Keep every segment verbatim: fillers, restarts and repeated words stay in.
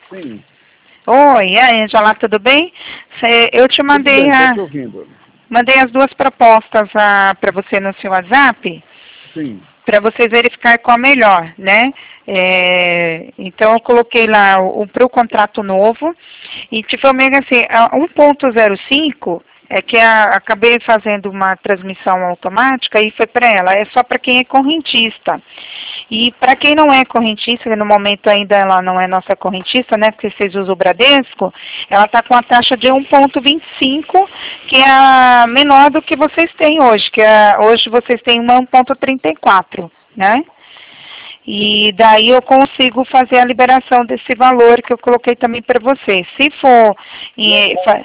Sim. Oi, e aí, Angela, tudo bem? Cê- eu te Tudo mandei bem, estou a, te ouvindo. mandei as duas propostas para você no seu WhatsApp, Sim. para você verificar qual a melhor, né? É, então, eu coloquei lá o, para o contrato novo e te falei assim, a um ponto zero cinco é que a, acabei fazendo uma transmissão automática e foi para ela, é só para quem é correntista. E para quem não é correntista, no momento ainda ela não é nossa correntista, né, porque vocês usam o Bradesco, ela está com a taxa de um ponto vinte e cinco, que é a menor do que vocês têm hoje, que é, hoje vocês têm uma um ponto trinta e quatro, né? E daí eu consigo fazer a liberação desse valor que eu coloquei também para vocês. Se for em, fa-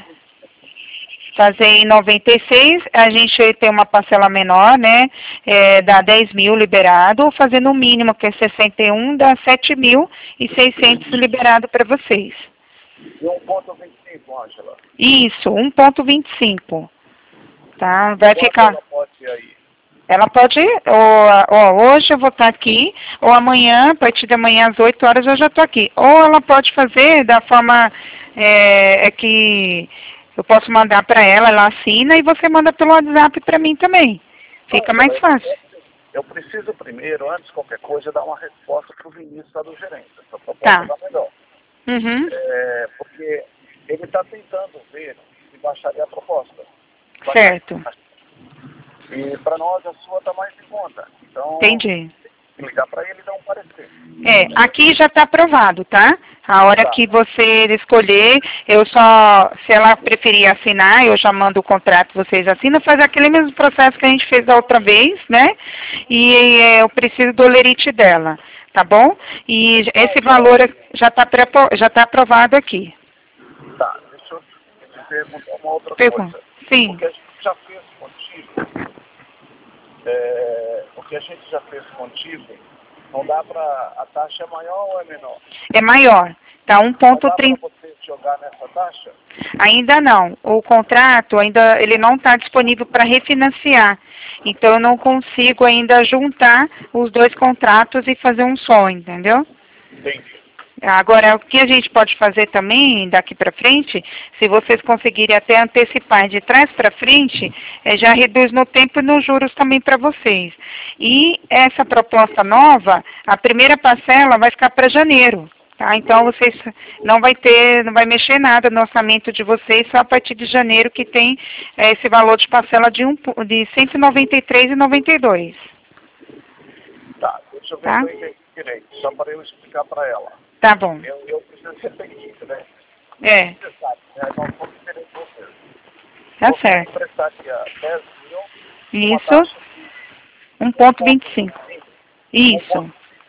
fazer em noventa e seis, a gente tem uma parcela menor, né? É, dá dez mil liberado, ou fazendo o mínimo, que é sessenta e um, dá sete mil e seiscentos liberado para vocês. E um ponto vinte e cinco, Ângela. Isso, um ponto vinte e cinco. Tá? Vai Quanto ficar. ela pode ir aí? Ela pode, ou, ó, hoje eu vou estar aqui, ou amanhã, a partir de amanhã às oito horas eu já estou aqui. Ou ela pode fazer da forma é, é que eu posso mandar para ela, ela assina e você manda pelo WhatsApp para mim também. Fica Ângela, mais eu, fácil. eu preciso primeiro, antes de qualquer coisa, dar uma resposta para o Vinícius lá do gerente. Essa proposta Tá. está melhor. Uhum. É, porque ele está tentando ver se baixaria a proposta. Certo. E para nós a sua está mais em conta. Então, Entendi. ligar para ele e dar um parecer. É, aqui já está aprovado, tá? A hora Tá. que você escolher, eu só, se ela preferir assinar, eu já mando o contrato, vocês assinam, faz aquele mesmo processo que a gente fez da outra vez, né? E é, eu preciso do lerite dela, tá bom? E esse valor já está já tá aprovado aqui. Tá, deixa eu te perguntar uma outra Pergunta. coisa. Sim. O que a gente já fez contigo, é, o que a gente já fez contigo, não dá para, a taxa é maior ou é menor? É maior, tá? um Não ponto dá para trinta. você jogar nessa taxa? Ainda não. O contrato ainda ele não está disponível para refinanciar. Então eu não consigo ainda juntar os dois contratos e fazer um só, entendeu? Entendi. Agora, o que a gente pode fazer também daqui para frente, se vocês conseguirem até antecipar de trás para frente, é, já reduz no tempo e nos juros também para vocês. E essa proposta nova, a primeira parcela vai ficar para janeiro. Tá? Então vocês não vai ter, não vai mexer nada no orçamento de vocês, só a partir de janeiro que tem é, esse valor de parcela de, um, de cento e noventa e três reais e noventa e dois centavos. Tá, deixa eu ver Tá? se eu entendi direito, só para eu explicar para ela. Tá bom. Eu, eu preciso ser entendido, né? É, Você sabe, né? Nós vamos querer você. tá Você certo. prestaria dez mil, uma Isso, taxa um ponto vinte e cinco. Isso,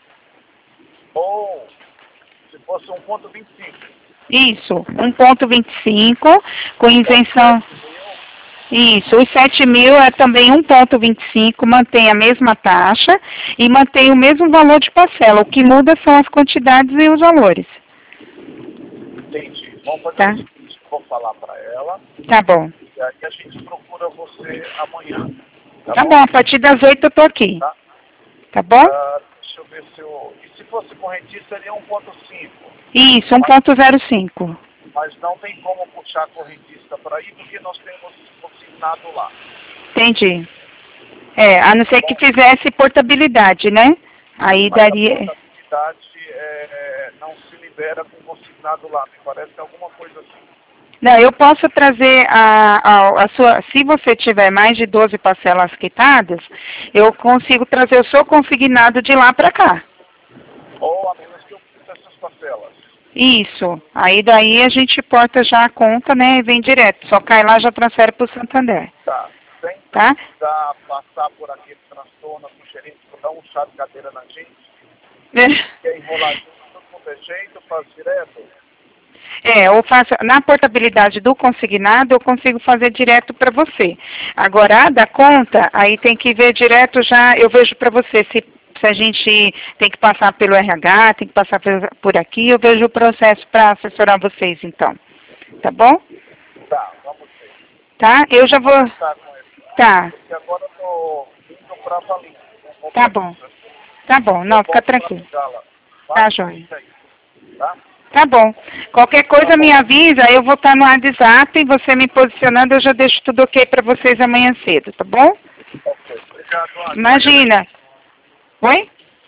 ou se fosse um ponto vinte e cinco. isso, um ponto vinte e cinco, com isenção. Isso, os sete mil é também um ponto vinte e cinco, mantém a mesma taxa e mantém o mesmo valor de parcela. O que muda são as quantidades e os valores. Entendi. Vamos fazer Tá? o seguinte, vou falar para ela Tá bom. e aí a gente procura você amanhã. Tá, Tá bom, a partir das oito eu tô aqui. Tá? Tá bom? Ah, deixa eu ver se eu... E se fosse correntista seria um ponto cinco. Isso, um ponto zero cinco. Mas não tem como puxar correntista para aí porque nós temos consignado lá. Entendi. É, a não ser que fizesse portabilidade, né? Aí Mas daria. a portabilidade é, não se libera com consignado lá. Me parece alguma coisa assim. Não, eu posso trazer a, a, a sua. Se você tiver mais de doze parcelas quitadas, eu consigo trazer o seu consignado de lá para cá. Ou a menos que eu quita essas parcelas. Isso. Aí daí a gente porta já a conta, né? E vem direto. Só cai lá e já transfere para o Santander. Tá. Sem Tá? precisar passar por aquele transtorno com o gerente, dar um chá de cadeira na gente. É. Quer enroladinho, tudo quanto é jeito, faz direto. É, eu faço, na portabilidade do consignado, eu consigo fazer direto para você. Agora, a da conta, aí tem que ver direto já, eu vejo para você se, se a gente tem que passar pelo R H, tem que passar por, por aqui, eu vejo o processo para assessorar vocês, então. Tá bom? Tá, vamos ver. Tá? Eu já vou... Tá com ele. Tá, Porque agora eu tô indo pra Valinhos. tá bom. Tá bom, não, fica tranquilo. Tá, joia. Tá? Tá bom. Qualquer coisa me avisa, eu vou estar no WhatsApp, você me posicionando, eu já deixo tudo ok para vocês amanhã cedo, tá bom? Ok, obrigado. Ana. Imagina. Oi?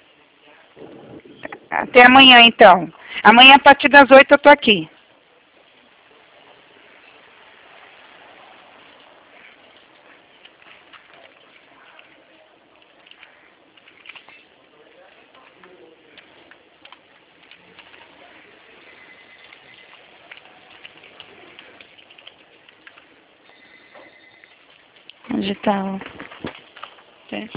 Até amanhã, então. Amanhã, a partir das oito, eu tô aqui. Onde tá? o- Tem.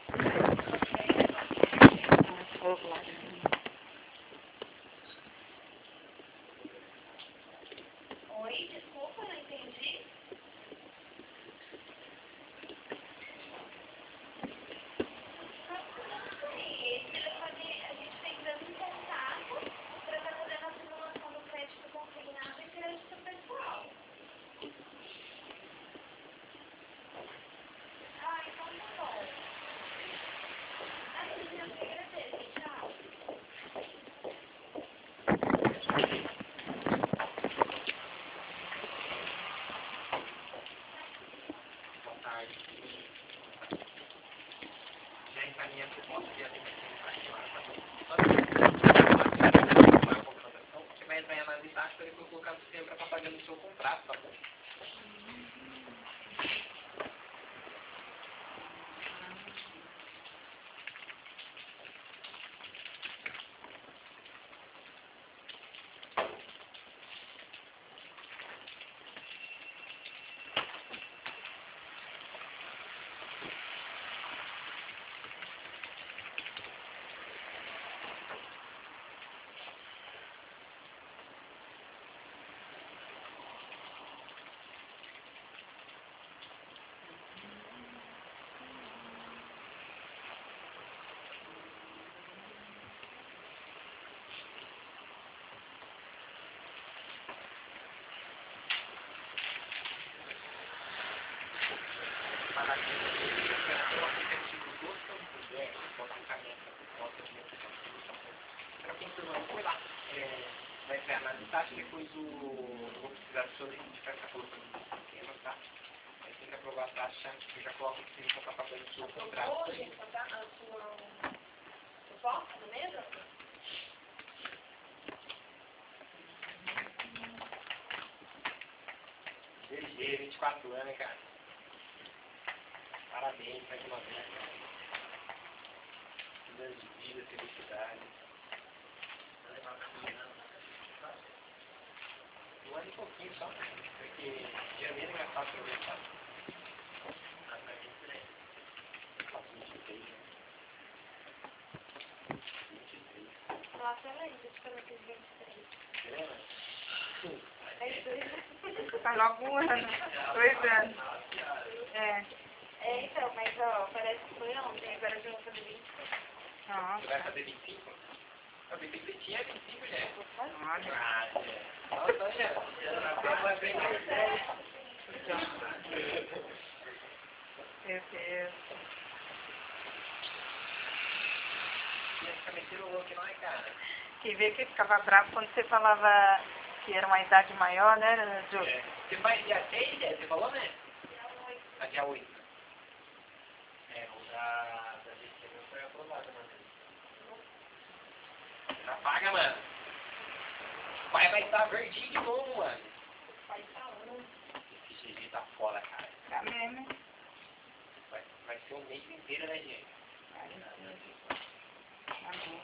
Você vai entrar em análise tática para depois colocar no sistema para estar pagando o seu contrato, tá bom? Para quem por não foi lá, é, vai entrar na análise tática, depois o, eu vou precisar do seu link para estar colocando no sistema, tá? Aí tem que aprovar a taxa, eu já coloco que você está pagando o seu contrato. G G, vinte e quatro anos, cara. Parabéns, mais uma vez, cara. Anos de vida, felicidade. Um ano e pouquinho só, porque janeiro não é fácil pra ver, sabe? vinte e três, né? vinte e três. Nossa, eu lembro de quando eu fiz vinte e três. Você lembra? É isso aí. Tá logo um ano. Dois anos. É. É, então, mas ó, parece que foi ontem, agora eu vou fazer vinte e três. Você vai Nossa. fazer vinte e cinco? Eu pensei que você tinha vinte e cinco, né? Olha. Ah, é. Nossa, já. Vai bem mais velho. Meu Deus. Ia ficar metendo louco, não é, cara? Quem vê que ficava bravo quando você falava que era uma idade maior, né, Ju? É. Você vai dia seis, é? Você falou, né? Ah, dia oito. É, o da, da gente não foi aprovado, mano. Já paga, mano. O pai vai estar verdinho de novo, mano. Pai tá um. Esse G G tá fora, cara. Tá mesmo. Vai, vai ser um mês inteiro, né, gente? Vai ser. Tá bom.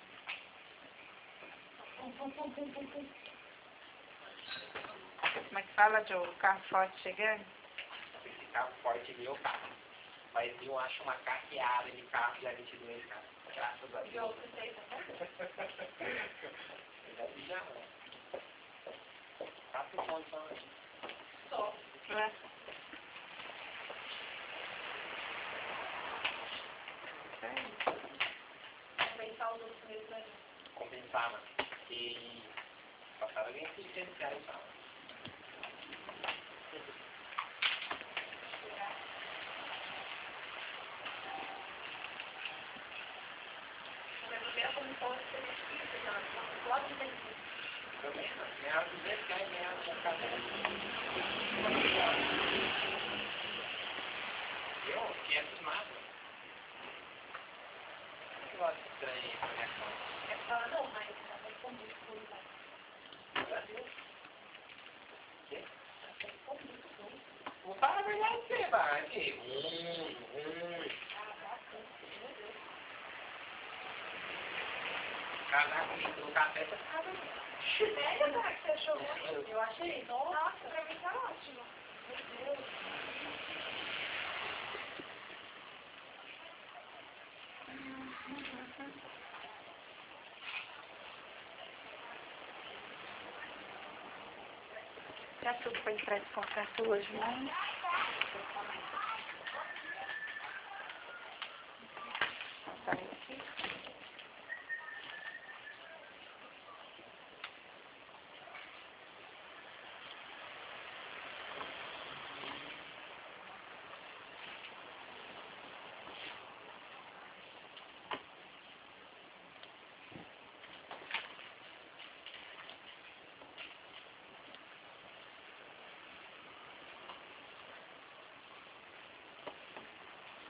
Como é que fala, Ju? O carro forte chegando? Esse carro forte meu, cara. Mas eu acho uma carreada de carro dia vinte e dois, cara. Graças a E Deus. outro sei também. Eu já vi já, mano. Quatro pontos só, né? Só. É. Compensar os outros meses ali. Compensar, mano. E passaram bem seiscentos reais só, mano. Na minha primeira comissão, eu fiz isso, logo tem isso. também, não. Ganhava duzentos reais, ganhava um café. Eu, quinhentos mapas. Que negócio estranho aí pra minha conta. É só não, mas vai com muito ruim, vai. Vou falar a verdade pra você, vai. Aqui. Hum, hum. Casar comigo no café, você casa mesmo. Sério, cara, que você achou ruim? Eu achei. Nossa, pra mim tá ótimo. Meu Deus. Já tudo foi entregue com contrato hoje, né? Tá.